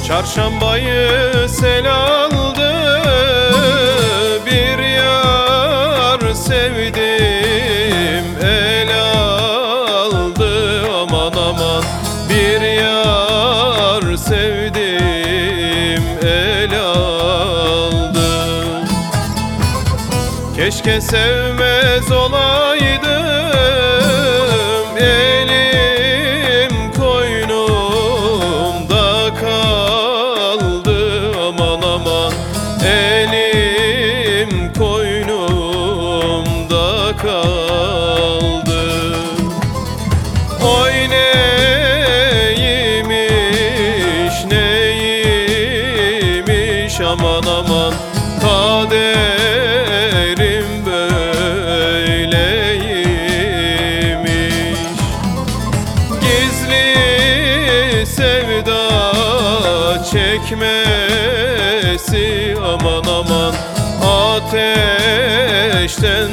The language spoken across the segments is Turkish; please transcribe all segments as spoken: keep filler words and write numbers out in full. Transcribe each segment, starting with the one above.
Çarşambayı sel aldı, bir yar sevdim el aldı. Aman aman, bir yar sevdim el aldı. Keşke sevmez olaydım, elim koynumda kaldı. Aman aman, elim koynumda kaldı. Oy neymiş neymiş, aman aman, kaderim böyleymiş. Gizli sevda çekmesi, aman aman, ateşten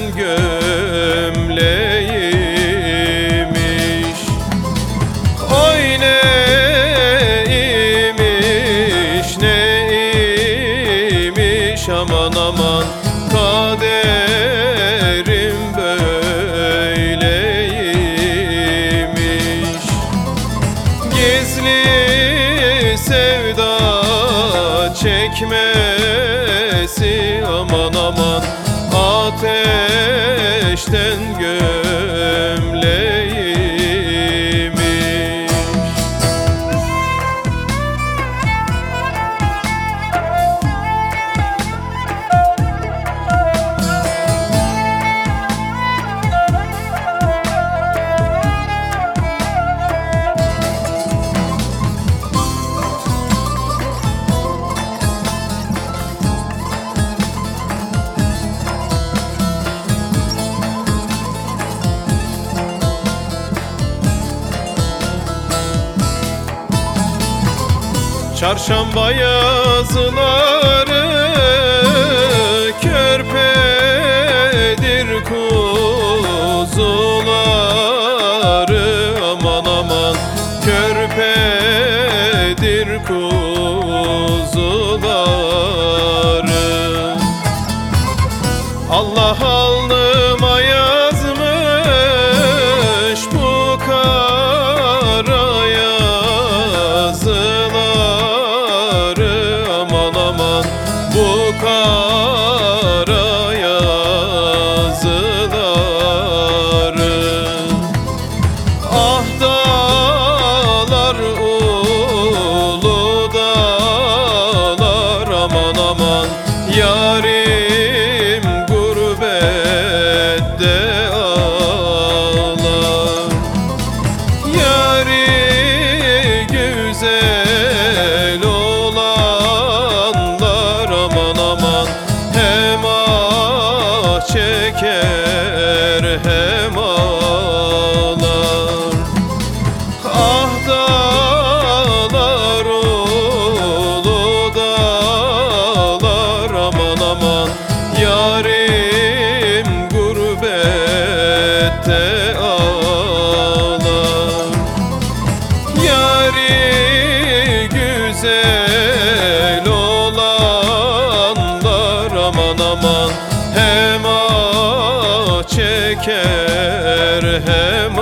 gömleğiymiş. Oy neymiş neymiş, aman aman, kaderim böyleymiş. Gizli sevda çekmesi, aman aman, ateşten gömleğiymiş. Çarşamba yazıları körpedir kuzuları. Aman aman, körpedir kuzuları. Allah alnıma yazmış bu kara yazıları. Aman aman, bu kara yazıları. Ah dağlar, ulu dağlar, aman aman, yarim gurbette ağlar. Yari güzel olanlar, aman aman, hem ah çeker hem ağlar. Ah dağlar, ulu dağlar, aman aman, yarim gurbette ağlar. Yari güzel olanlar, aman aman, hem ah çeker hem